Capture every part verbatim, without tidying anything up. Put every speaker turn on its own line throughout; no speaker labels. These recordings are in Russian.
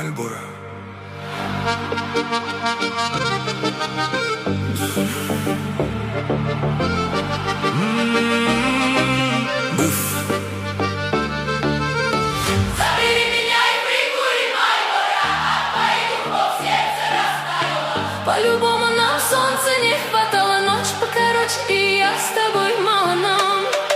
Мальборо.
Забери меня и прикури Мальборо, от твоих духов сердце растаяло. По-любому нам солнца не хватало, ночь покороче, и я с тобой мало нам.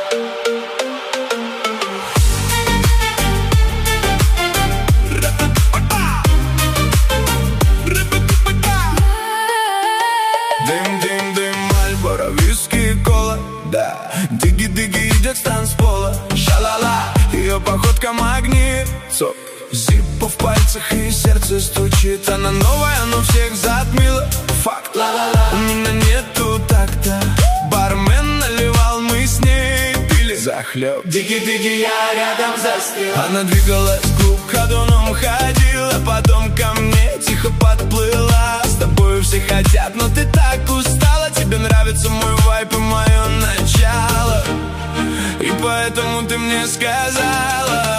Дым-дым-дым, Мальборо, виски и кола, да. Диги-диги идет с танцпола, ша-ла-ла, ее походка магнит, цок. Зиппо в пальцах и сердце стучит. Она новая, но всех затмила. Факт, ла-ла-ла, у меня нету такта. Бармен наливал, мы с ней пили захлеб. Диги-диги, я рядом застыл. Она двигалась, клуб ходуном ходила, потом ко мне тихо подплыла. С тобою все хотят, но ты так устала. Тебе нравится мой вайб и мое начало, и поэтому ты мне сказала: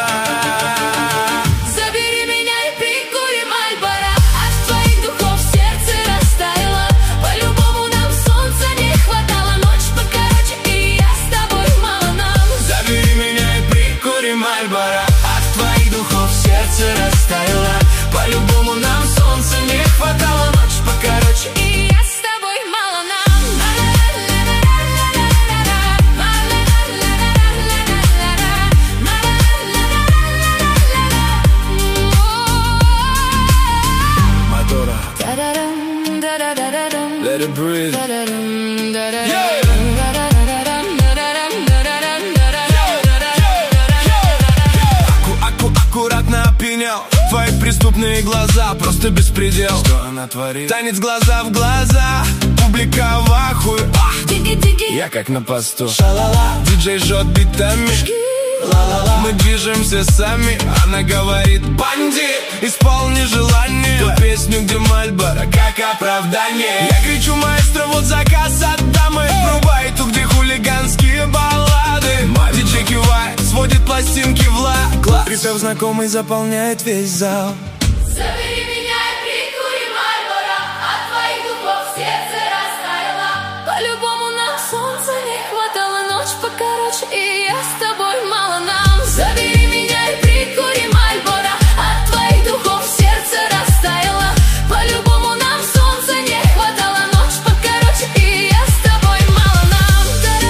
забери меня и прикури Мальборо, от твоих духов сердце растаяло. По-любому нам солнца не хватало, ночь покороче, и я с тобой мало нам.
Забери меня и прикури Мальборо, от твоих духов сердце растаяло. По-любому нам солнца не хватало, ночь покороче,
и я с тобой мало нам.
Let it breathe. Yeah! Аку, аккуратно опьянял. Твои преступные глаза, просто беспредел. Что она творит? Танец глаза в глаза, публика в ахуе. Я как на посту. Ша-ла-ла. Диджей жжет битами. Ла-ла-ла. Мы движемся сами. Она говорит: бандит, исполни желание. Ту песню, где Мальборо как оправдание. Я кричу: маэстро, вот заказ от дамы. Врубай ту, где хулиганские баллады. Диджей кивает, сводит пластинки в лак. Припев знакомый заполняет весь зал.
Забери меня и прикури Мальборо, от твоих духов сердце растаяло. По-любому нам солнца не хватало, ночь покороче, и я с тобой мало нам. Забери меня и прикури Мальборо, от твоих духов сердце растаяло. По-любому нам солнца не хватало, ночь покороче, и я с тобой мало нам.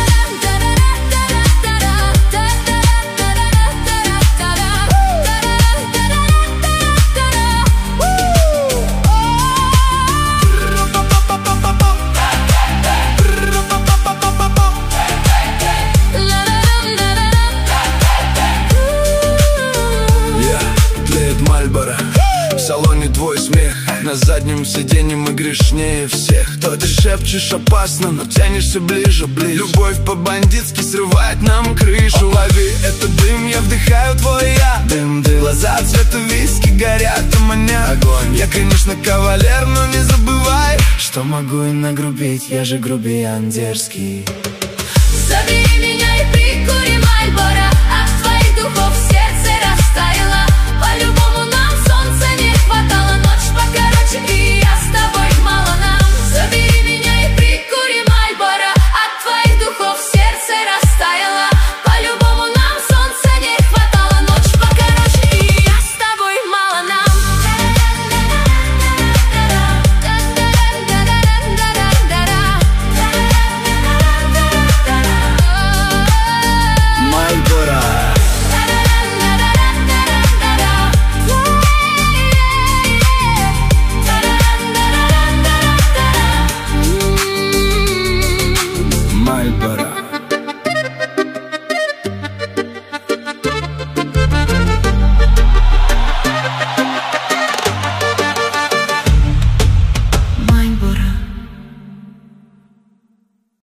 Мальборо, в салоне твой смех, на заднем сиденье мы грешнее всех. То ты шепчешь опасно, но тянешься ближе, ближе. Любовь по-бандитски срывает нам крышу. Лови этот дым, я вдыхаю твой я. Дым, дым, глаза цвета виски горят, аммоняк. Огонь. Я, конечно, кавалер, но не забывай, что могу и нагрубить, я же грубиян дерзкий.